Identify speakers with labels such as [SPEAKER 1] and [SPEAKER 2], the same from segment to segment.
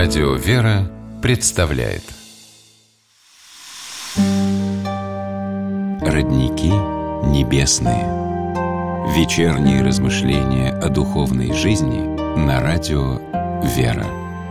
[SPEAKER 1] Радио «Вера» представляет Родники небесные. Вечерние размышления о духовной жизни на радио «Вера».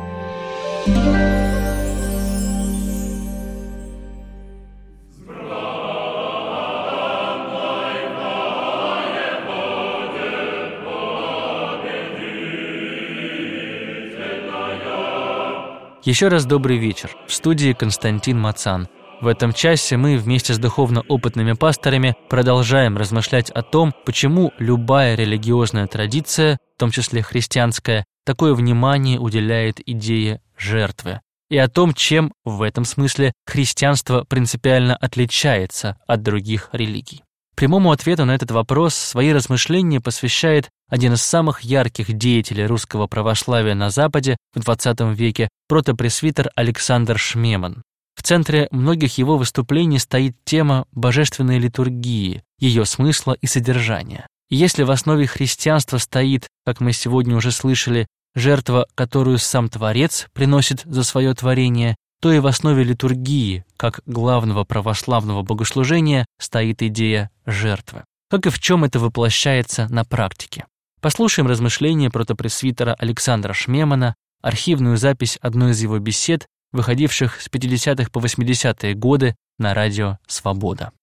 [SPEAKER 2] Еще раз добрый вечер. В студии Константин Мацан. В этом часе мы вместе с духовно опытными пасторами продолжаем размышлять о том, почему любая религиозная традиция, в том числе христианская, такое внимание уделяет идее жертвы. И о том, чем в этом смысле христианство принципиально отличается от других религий. Прямому ответу на этот вопрос свои размышления посвящает один из самых ярких деятелей русского православия на Западе в XX веке, протопресвитер Александр Шмеман. В центре многих его выступлений стоит тема божественной литургии, ее смысла и содержания. И если в основе христианства стоит, как мы сегодня уже слышали, жертва, которую сам Творец приносит за свое творение, то и в основе литургии, как главного православного богослужения, стоит идея жертвы. Как и в чем это воплощается на практике. Послушаем размышления протопресвитера Александра Шмемана, архивную запись одной из его бесед, выходивших с 50-х по 80-е годы на радио «Свобода».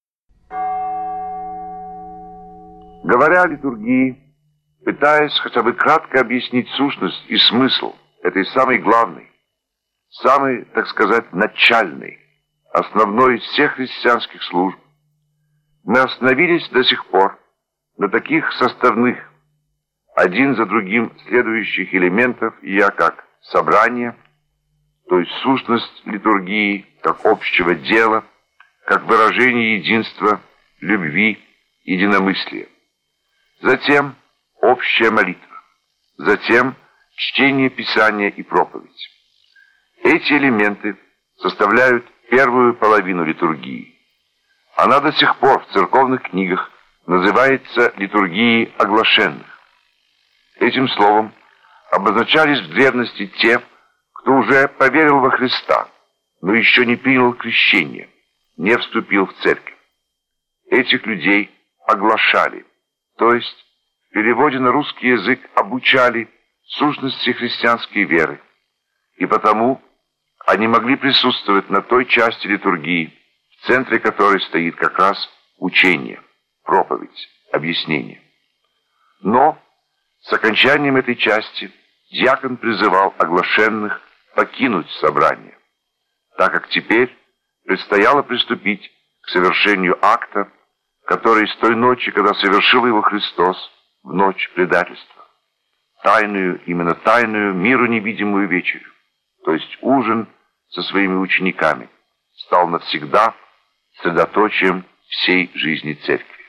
[SPEAKER 3] Говоря о литургии, пытаясь хотя бы кратко объяснить сущность и смысл этой самой главной, самый, так сказать, начальный, основной из всех христианских служб, мы остановились до сих пор на таких составных, один за другим следующих элементов, как собрание, то есть сущность литургии, как общего дела, как выражение единства, любви, единомыслия. Затем общая молитва, затем чтение Писания и проповедь. Эти элементы составляют первую половину литургии. Она до сих пор в церковных книгах называется литургией оглашенных. Этим словом обозначались в древности те, кто уже поверил во Христа, но еще не принял крещение, не вступил в церковь. Этих людей оглашали, то есть в переводе на русский язык обучали сущности христианской веры, и потому они могли присутствовать на той части литургии, в центре которой стоит как раз учение, проповедь, объяснение. Но с окончанием этой части диакон призывал оглашенных покинуть собрание, так как теперь предстояло приступить к совершению акта, который с той ночи, когда совершил его Христос, в ночь предательства, тайную, именно тайную, миру невидимую вечерю, то есть ужин со своими учениками, стал навсегда средоточием всей жизни церкви.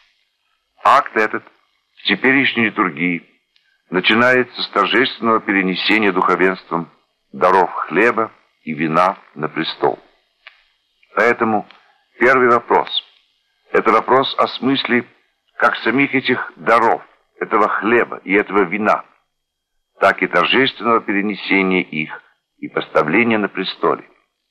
[SPEAKER 3] Акт этот в теперешней литургии начинается с торжественного перенесения духовенством даров хлеба и вина на престол. Поэтому первый вопрос – это вопрос о смысле как самих этих даров, этого хлеба и этого вина, так и торжественного перенесения их и поставления на престоле.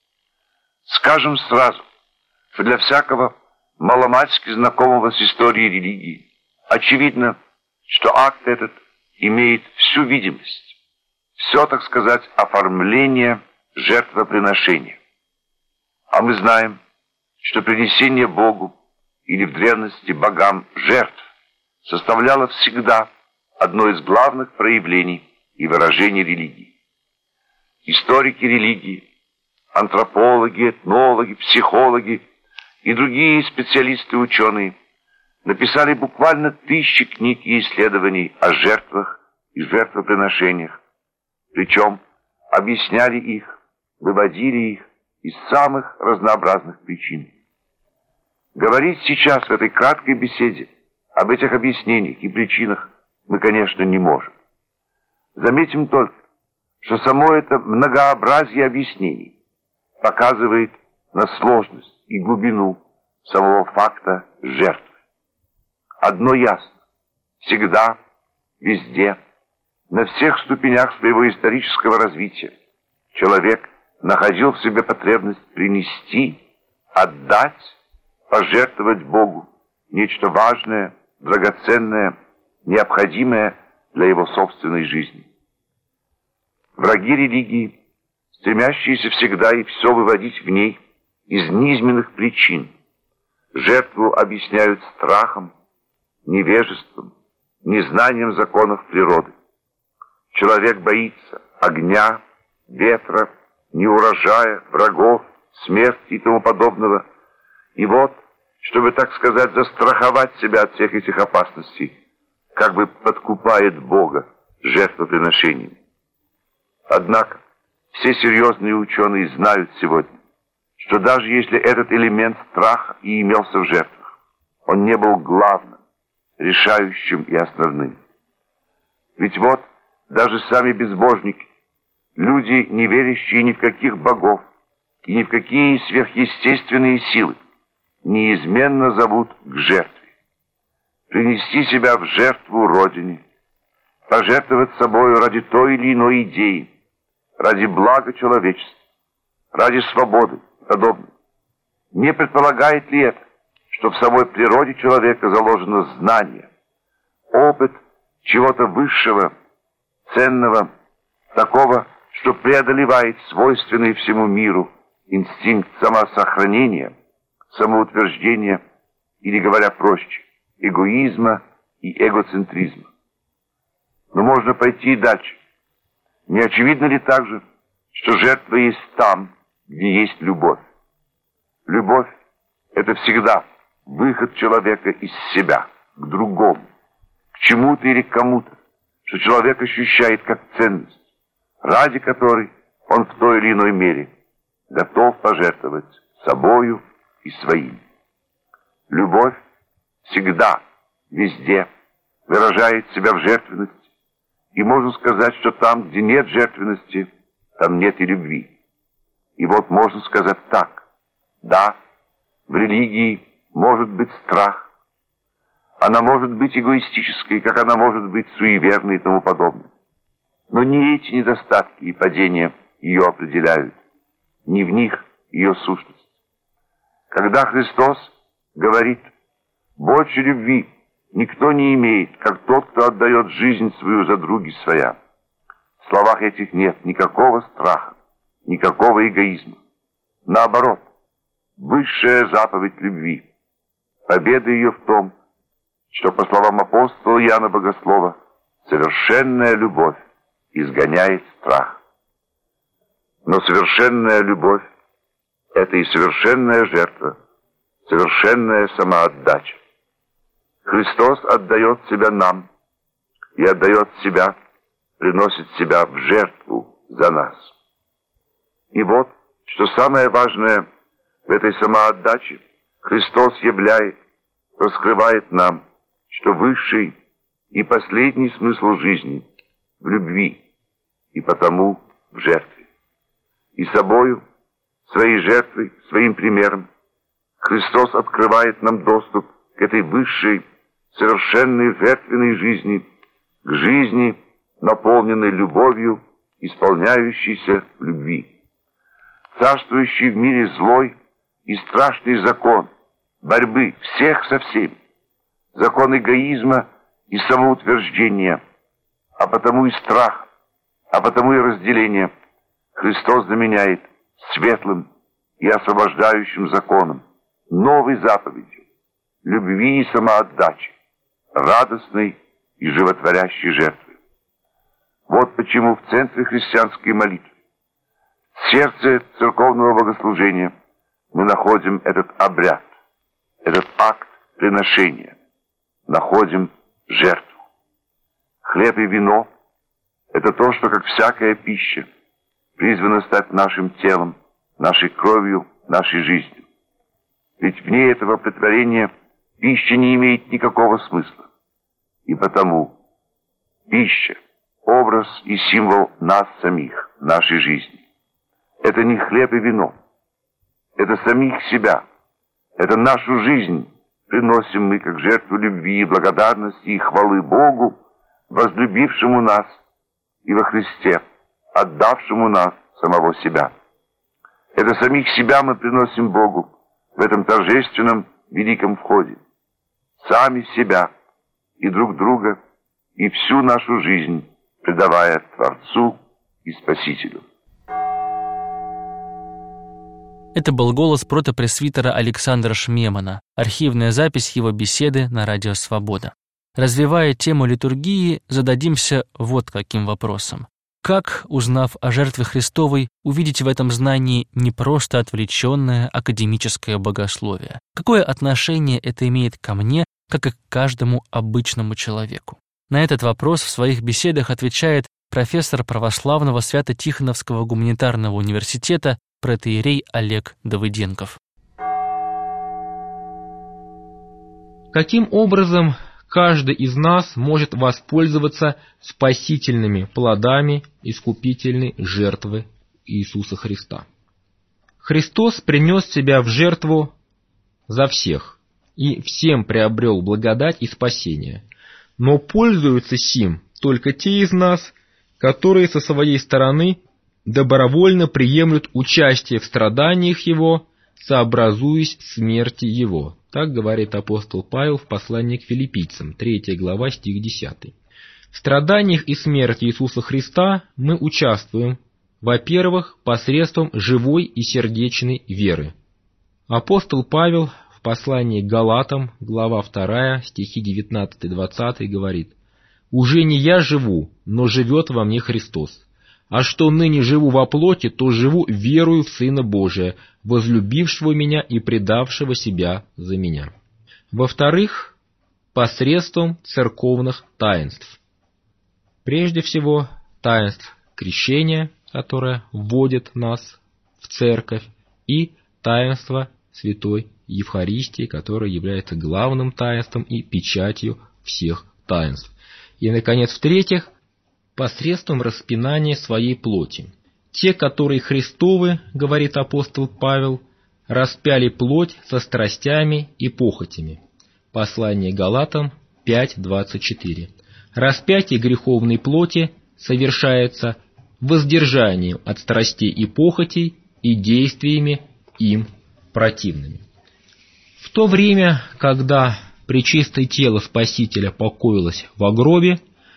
[SPEAKER 3] Скажем сразу, что для всякого маломальски знакомого с историей религии очевидно, что акт этот имеет всю видимость, все, так сказать, оформление жертвоприношения. А мы знаем, что принесение Богу или в древности богам жертв составляло всегда одно из главных проявлений и выражений религии. Историки религии, антропологи, этнологи, психологи и другие специалисты-ученые написали буквально тысячи книг и исследований о жертвах и жертвоприношениях, причем объясняли их, выводили их из самых разнообразных причин. Говорить сейчас в этой краткой беседе об этих объяснениях и причинах мы, конечно, не можем. Заметим только, что само это многообразие объяснений показывает на сложность и глубину самого факта жертвы. Одно ясно: всегда, везде, на всех ступенях своего исторического развития человек находил в себе потребность принести, отдать, пожертвовать Богу нечто важное, драгоценное, необходимое для его собственной жизни. Враги религии, стремящиеся всегда и все выводить в ней из низменных причин, жертву объясняют страхом, невежеством, незнанием законов природы. Человек боится огня, ветра, неурожая, врагов, смерти и тому подобного. И вот, чтобы, так сказать, застраховать себя от всех этих опасностей, как бы подкупает Бога жертвоприношением. Однако все серьезные ученые знают сегодня, что даже если этот элемент страха и имелся в жертвах, он не был главным, решающим и основным. Ведь вот даже сами безбожники, люди, не верящие ни в каких богов и ни в какие сверхъестественные силы, неизменно зовут к жертве. Принести себя в жертву Родине, пожертвовать собою ради той или иной идеи, ради блага человечества, ради свободы и подобное. Не предполагает ли это, что в самой природе человека заложено знание, опыт чего-то высшего, ценного, такого, что преодолевает свойственный всему миру инстинкт самосохранения, самоутверждения, или, говоря проще, эгоизма и эгоцентризма. Но можно пойти и дальше. Не очевидно ли также, что жертва есть там, где есть любовь? Любовь — это всегда выход человека из себя к другому, к чему-то или к кому-то, что человек ощущает как ценность, ради которой он в той или иной мере готов пожертвовать собою и своим. Любовь всегда, везде выражает себя в жертвенности, и можно сказать, что там, где нет жертвенности, там нет и любви. И вот можно сказать так: да, в религии может быть страх, она может быть эгоистической, как она может быть суеверной и тому подобное. Но не эти недостатки и падения ее определяют, не в них ее сущность. Когда Христос говорит: «Больше любви никто не имеет, как тот, кто отдает жизнь свою за други своя», в словах этих нет никакого страха, никакого эгоизма. Наоборот, высшая заповедь любви, победа ее в том, что, по словам апостола Иоанна Богослова, совершенная любовь изгоняет страх. Но совершенная любовь — это и совершенная жертва, совершенная самоотдача. Христос отдает себя нам и отдает себя, приносит себя в жертву за нас. И вот, что самое важное в этой самоотдаче, Христос являет, раскрывает нам, что высший и последний смысл жизни в любви, и потому в жертве. И собою, своей жертвой, своим примером, Христос открывает нам доступ к этой высшей, совершенной жертвенной жизни, к жизни, наполненной любовью, исполняющейся в любви. Царствующий в мире злой и страшный закон борьбы всех со всеми, закон эгоизма и самоутверждения, а потому и страх, а потому и разделение, Христос заменяет светлым и освобождающим законом, новой заповедью, любви и самоотдачи, радостной и животворящей жертвы. Вот почему в центре христианской молитвы, в сердце церковного богослужения мы находим этот обряд, этот акт приношения, находим жертву. Хлеб и вино — это то, что, как всякая пища, призвано стать нашим телом, нашей кровью, нашей жизнью. Ведь вне этого претворения пища не имеет никакого смысла. И потому пища — образ и символ нас самих, нашей жизни. Это не хлеб и вино. Это самих себя. Это нашу жизнь приносим мы как жертву любви и благодарности и хвалы Богу, возлюбившему нас, и во Христе, отдавшему нас самого себя. Это самих себя мы приносим Богу в этом торжественном великом входе. Сами себя и друг друга, и всю нашу жизнь, предавая Творцу и Спасителю.
[SPEAKER 2] Это был голос протопресвитера Александра Шмемана, архивная запись его беседы на Радио Свобода. Развивая тему литургии, зададимся вот каким вопросом. Как, узнав о жертве Христовой, увидеть в этом знании не просто отвлеченное академическое богословие? Какое отношение это имеет ко мне, как и к каждому обычному человеку? На этот вопрос в своих беседах отвечает профессор православного Свято-Тихоновского гуманитарного университета протоиерей Олег Давыденков.
[SPEAKER 4] Каким образом каждый из нас может воспользоваться спасительными плодами искупительной жертвы Иисуса Христа? Христос принес себя в жертву за всех и всем приобрел благодать и спасение. Но пользуются сим только те из нас, которые со своей стороны добровольно приемлют участие в страданиях Его, сообразуясь смерти Его. Так говорит апостол Павел в послании к Филиппийцам, 3 глава, стих 10. В страданиях и смерти Иисуса Христа мы участвуем, во-первых, посредством живой и сердечной веры. Апостол Павел в послании к Галатам, глава 2, стихи 19-20 говорит: «Уже не я живу, но живет во мне Христос. А что ныне живу во плоти, то живу верою в Сына Божия, возлюбившего меня и предавшего себя за меня». Во-вторых, посредством церковных таинств. Прежде всего, таинств крещения, которое вводит нас в церковь, и таинство Святой Евхаристии, которое является главным таинством и печатью всех таинств. И, наконец, в-третьих, посредством распинания своей плоти. Те, которые Христовы, говорит апостол Павел, распяли плоть со страстями и похотями. Послание Галатам 5:24. Распятие греховной плоти совершается воздержанием от страстей и похотей и действиями им противными. В то время, когда пречистое тело Спасителя покоилось во гробе,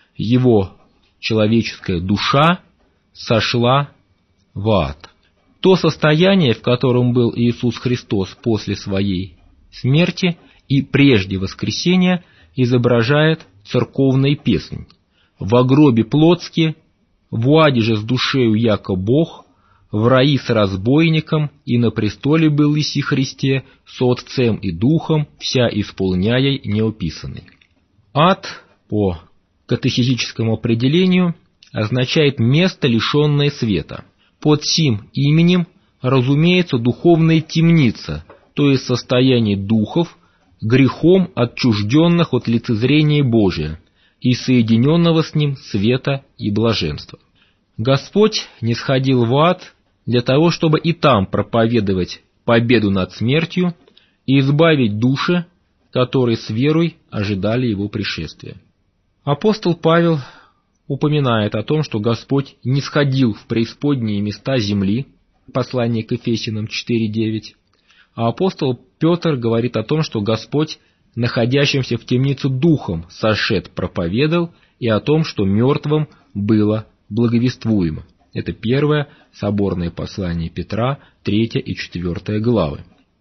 [SPEAKER 4] его человеческая душа сошла в ад. То состояние, в котором был Иисус Христос после своей смерти и прежде воскресения, изображает церковная песнь. «Во гробе плотски, в аде же с душею яко Бог, в раи с разбойником, и на престоле был Иси Христе, с Отцем и Духом, вся исполняя неописанный». Ад, по катехизическому определению, означает место, лишенное света. Под сим именем разумеется духовная темница, то есть состояние духов, грехом отчужденных от лицезрения Божия и соединенного с ним света и блаженства. Господь нисходил в ад для того, чтобы и там проповедовать победу над смертью и избавить души, которые с верой ожидали Его пришествия. Апостол Павел упоминает о том, что Господь нисходил в преисподние места земли, послание к Ефесянам 4:9, а апостол Петр говорит о том, что Господь, находящимся в темнице духом, сошед проповедал, и о том, что мертвым было благовествуемо. Это первое соборное послание Петра, 3 и 4 главы.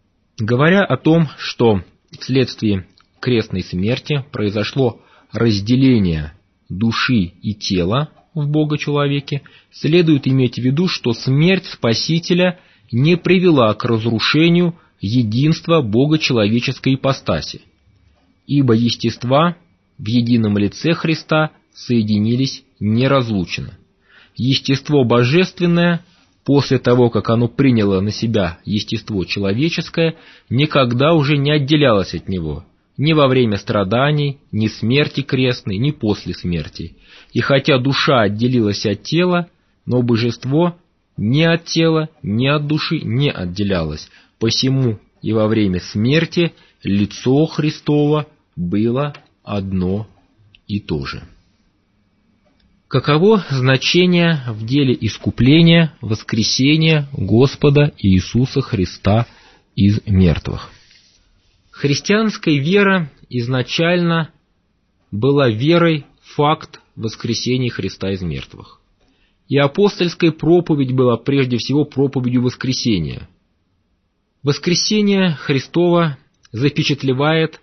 [SPEAKER 4] Говоря о том, что вследствие крестной смерти произошло разделение души и тела в Бога-человеке, следует иметь в виду, что смерть Спасителя не привела к разрушению единства Бога-человеческой ипостаси, ибо естества в едином лице Христа соединились неразлучно. Естество божественное, после того, как оно приняло на себя естество человеческое, никогда уже не отделялось от него, ни во время страданий, ни смерти крестной, ни после смерти. И хотя душа отделилась от тела, но божество ни от тела, ни от души не отделялось. Посему и во время смерти лицо Христово было одно и то же. Каково значение в деле искупления, воскресения Господа Иисуса Христа из мертвых? Христианская вера изначально была верой в факт воскресения Христа из мертвых. И апостольская проповедь была прежде всего проповедью воскресения. Воскресение Христово запечатлевает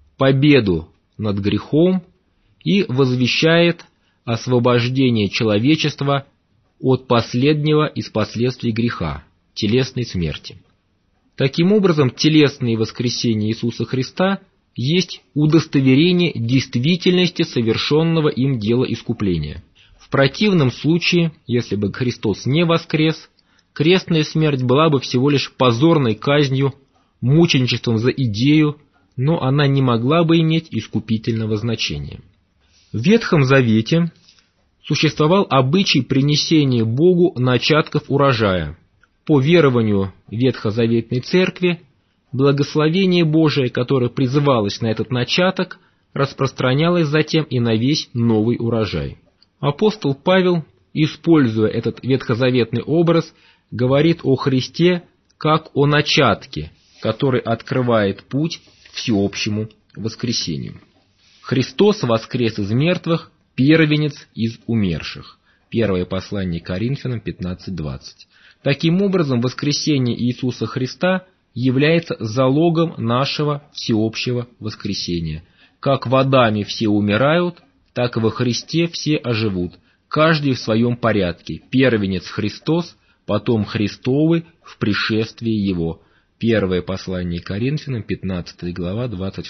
[SPEAKER 4] победу над грехом и возвещает освобождение человечества от последнего из последствий греха – телесной смерти. Таким образом, телесное воскресение Иисуса Христа есть удостоверение действительности совершенного им дела искупления. В противном случае, если бы Христос не воскрес, крестная смерть была бы всего лишь позорной казнью, мученичеством за идею, но она не могла бы иметь искупительного значения. В Ветхом Завете существовал обычай принесения Богу начатков урожая. По верованию Ветхозаветной Церкви, благословение Божие, которое призывалось на этот начаток, распространялось затем и на весь новый урожай. Апостол Павел, используя этот ветхозаветный образ, говорит о Христе как о начатке, который открывает путь к всеобщему воскресению. Христос воскрес из мертвых, первенец из умерших. Первое послание Коринфянам 15:20. Таким образом, воскресение Иисуса Христа является залогом нашего всеобщего воскресения. Как в Адаме все умирают, так и во Христе все оживут, каждый в своем порядке. Первенец Христос, потом Христовы в пришествии Его. Первое послание Коринфянам, 15 глава,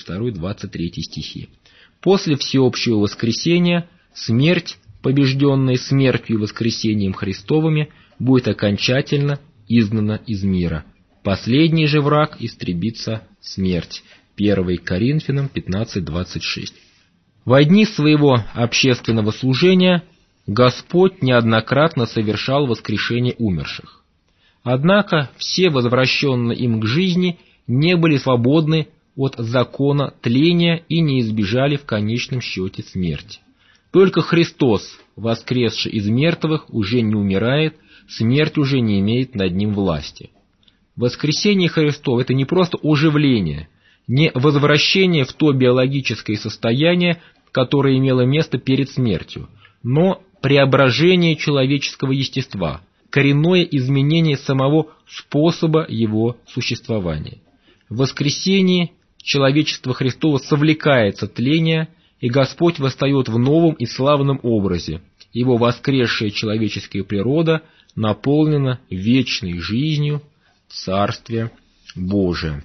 [SPEAKER 4] 22-23 стихи. После всеобщего воскресения смерть, побежденная смертью и воскресением Христовыми, будет окончательно изгнана из мира. Последний же враг истребится смерть. 1 Коринфянам 15:26. Во дни своего общественного служения Господь неоднократно совершал воскрешение умерших. Однако все возвращенные им к жизни не были свободны от закона тления и не избежали в конечном счете смерти. Только Христос, воскресший из мертвых, уже не умирает, смерть уже не имеет над ним власти. Воскресение Христово – это не просто оживление, не возвращение в то биологическое состояние, которое имело место перед смертью, но преображение человеческого естества, коренное изменение самого способа его существования. В воскресении человечество Христово совлекается тления, и Господь восстает в новом и славном образе. Его воскресшая человеческая природа наполнена вечной жизнью Царствия Божия.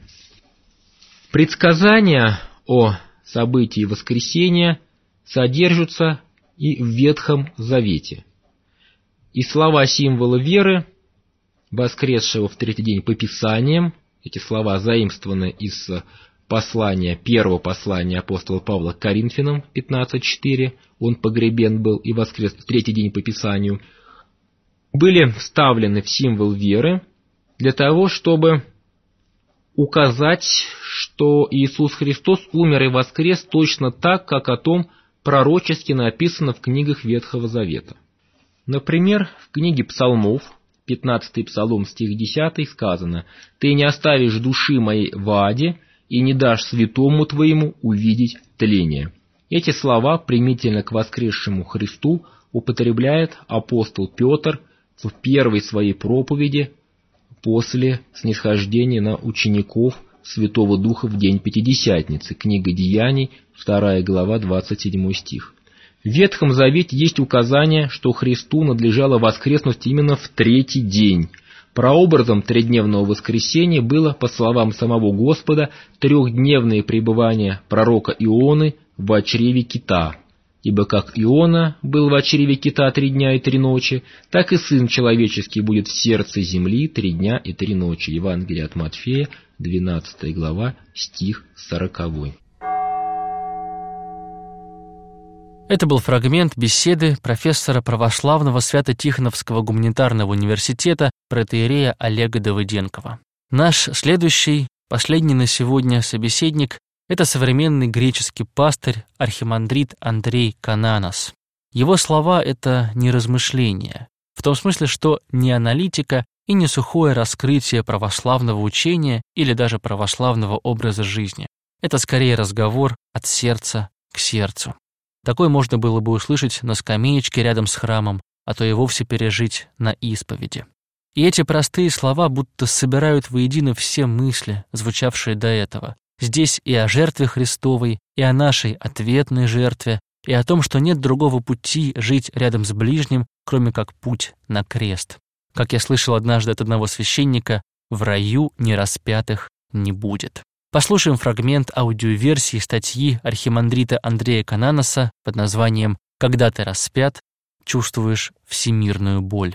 [SPEAKER 4] Предсказания о событии воскресения содержатся и в Ветхом Завете. И слова символа веры, воскресшего в третий день по Писаниям, эти слова заимствованы из первого послания апостола Павла к Коринфянам 15:4, он погребен был и воскрес в третий день по Писанию, были вставлены в символ веры для того, чтобы указать, что Иисус Христос умер и воскрес точно так, как о том пророчески написано в книгах Ветхого Завета. Например, в книге Псалмов, 15-й Псалом, стих 10, сказано: «Ты не оставишь души моей в аде и не дашь святому твоему увидеть тление». Эти слова примительно к воскресшему Христу употребляет апостол Петр в первой своей проповеди после снисхождения на учеников Святого Духа в день Пятидесятницы. Книга Деяний, 2 глава, 27 стих. В Ветхом Завете есть указание, что Христу надлежало воскреснуть именно в третий день. Прообразом тридневного воскресения было, по словам самого Господа, трехдневное пребывание пророка Ионы в чреве кита. Ибо как Иона был в чреве кита 3 дня и 3 ночи, так и Сын Человеческий будет в сердце земли 3 дня и 3 ночи. Евангелие от Матфея, 12 глава, стих 40.
[SPEAKER 2] Это был фрагмент беседы профессора православного Свято-Тихоновского гуманитарного университета протоиерея Олега Давыденкова. Наш следующий, последний на сегодня собеседник – это современный греческий пастырь архимандрит Андрей Кананос. Его слова — это не размышления, в том смысле, что не аналитика и не сухое раскрытие православного учения или даже православного образа жизни. Это скорее разговор от сердца к сердцу. Такой можно было бы услышать на скамеечке рядом с храмом, а то и вовсе пережить на исповеди. И эти простые слова будто собирают воедино все мысли, звучавшие до этого. Здесь и о жертве Христовой, и о нашей ответной жертве, и о том, что нет другого пути жить рядом с ближним, кроме как путь на крест. Как я слышал однажды от одного священника, в раю нераспятых не будет. Послушаем фрагмент аудиоверсии статьи архимандрита Андрея Кананоса под названием «Когда ты распят, чувствуешь всемирную боль».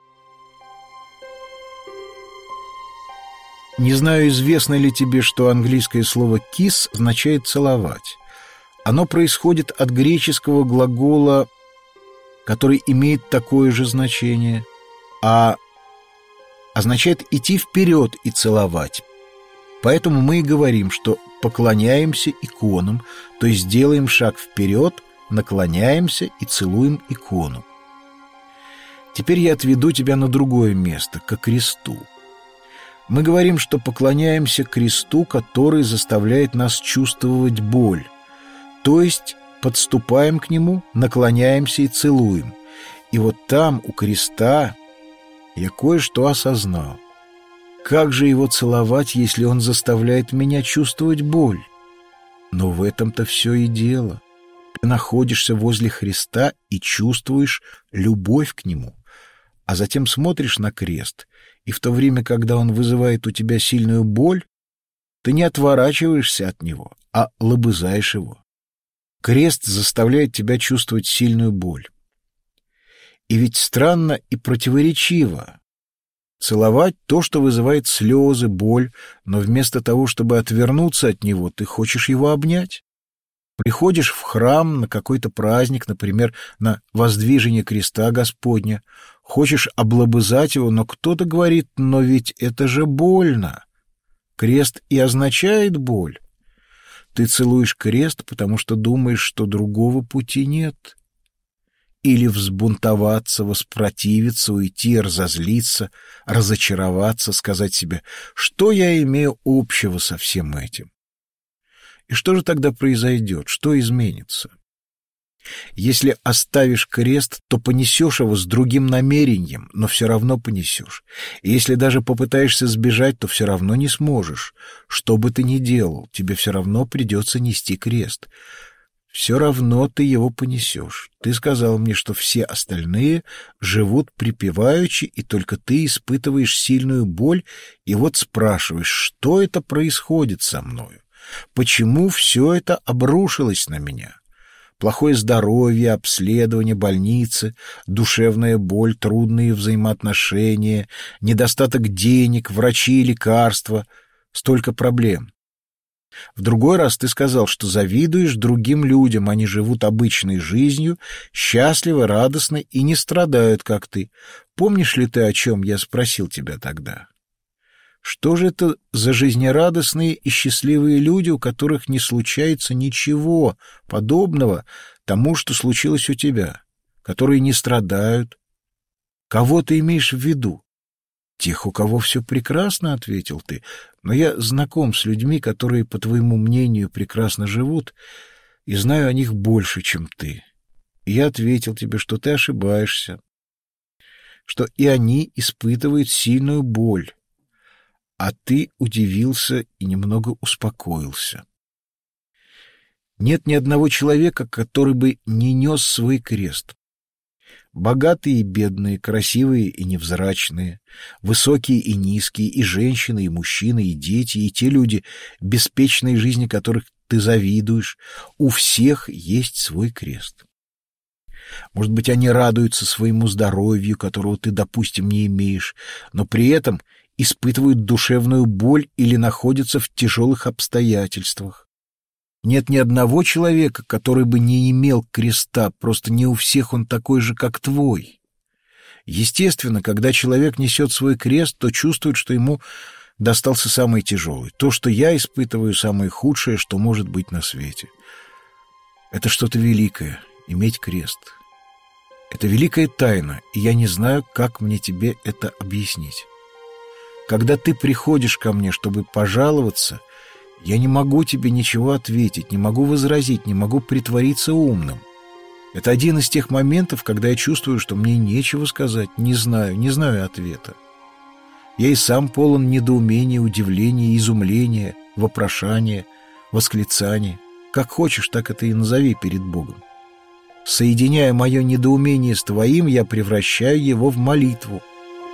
[SPEAKER 5] Не знаю, известно ли тебе, что английское слово «kiss» означает «целовать». Оно происходит от греческого глагола, который имеет такое же значение, а означает идти вперед и целовать. Поэтому мы и говорим, что поклоняемся иконам, то есть делаем шаг вперед, наклоняемся и целуем икону. Теперь я отведу тебя на другое место, ко кресту. Мы говорим, что поклоняемся кресту, который заставляет нас чувствовать боль, то есть подступаем к нему, наклоняемся и целуем. И вот там, у креста, я кое-что осознал. Как же его целовать, если он заставляет меня чувствовать боль? Но в этом-то все и дело. Ты находишься возле Христа и чувствуешь любовь к нему, а затем смотришь на крест, и в то время, когда он вызывает у тебя сильную боль, ты не отворачиваешься от него, а лобызаешь его. Крест заставляет тебя чувствовать сильную боль. И ведь странно и противоречиво целовать то, что вызывает слезы, боль, но вместо того, чтобы отвернуться от него, ты хочешь его обнять. Приходишь в храм на какой-то праздник, например, на воздвижение креста Господня, хочешь облобызать его, но кто-то говорит: но ведь это же больно. Крест и означает боль. Ты целуешь крест, потому что думаешь, что другого пути нет. Или взбунтоваться, воспротивиться, уйти, разозлиться, разочароваться, сказать себе: что я имею общего со всем этим? И что же тогда произойдет? Что изменится? Если оставишь крест, то понесешь его с другим намерением, но все равно понесешь. И если даже попытаешься сбежать, то все равно не сможешь. Что бы ты ни делал, тебе все равно придется нести крест. Все равно ты его понесешь. Ты сказал мне, что все остальные живут припеваючи, и только ты испытываешь сильную боль, и вот спрашиваешь, что это происходит со мною? Почему все это обрушилось на меня? Плохое здоровье, обследование, больницы, душевная боль, трудные взаимоотношения, недостаток денег, врачи и лекарства. Столько проблем. В другой раз ты сказал, что завидуешь другим людям, они живут обычной жизнью, счастливы, радостны и не страдают, как ты. Помнишь ли ты, о чем я спросил тебя тогда? Что же это за жизнерадостные и счастливые люди, у которых не случается ничего подобного тому, что случилось у тебя, которые не страдают? Кого ты имеешь в виду? Тех, у кого все прекрасно, — ответил ты, — но я знаком с людьми, которые, по твоему мнению, прекрасно живут, и знаю о них больше, чем ты. И я ответил тебе, что ты ошибаешься, что и они испытывают сильную боль, а ты удивился и немного успокоился. Нет ни одного человека, который бы не нес свой крест. Богатые и бедные, красивые и невзрачные, высокие и низкие, и женщины, и мужчины, и дети, и те люди, беспечной жизни которых ты завидуешь, у всех есть свой крест. Может быть, они радуются своему здоровью, которого ты, допустим, не имеешь, но при этом испытывают душевную боль или находятся в тяжелых обстоятельствах. Нет ни одного человека, который бы не имел креста, просто не у всех он такой же, как твой. Естественно, когда человек несет свой крест, то чувствует, что ему достался самый тяжелый. То, что я испытываю, самое худшее, что может быть на свете. Это что-то великое — иметь крест. Это великая тайна, и я не знаю, как мне тебе это объяснить. Когда ты приходишь ко мне, чтобы пожаловаться, я не могу тебе ничего ответить, не могу возразить, не могу притвориться умным. Это один из тех моментов, когда я чувствую, что мне нечего сказать, не знаю ответа. Я и сам полон недоумения, удивления, изумления, вопрошания, восклицания. Как хочешь, так это и назови перед Богом. Соединяя мое недоумение с твоим, я превращаю его в молитву.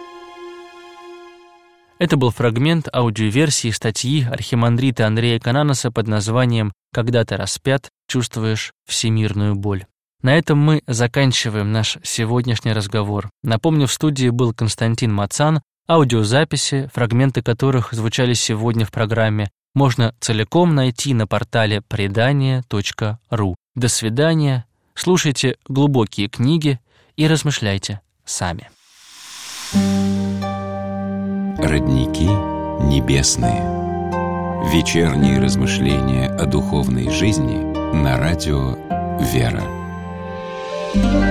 [SPEAKER 2] Это был фрагмент аудиоверсии статьи архимандрита Андрея Кананоса под названием «Когда ты распят, чувствуешь всемирную боль». На этом мы заканчиваем наш сегодняшний разговор. Напомню, в студии был Константин Мацан. Аудиозаписи, фрагменты которых звучали сегодня в программе, можно целиком найти на портале предания.ру. До свидания. Слушайте глубокие книги и размышляйте сами.
[SPEAKER 1] Родники небесные. Вечерние размышления о духовной жизни на радио «Вера».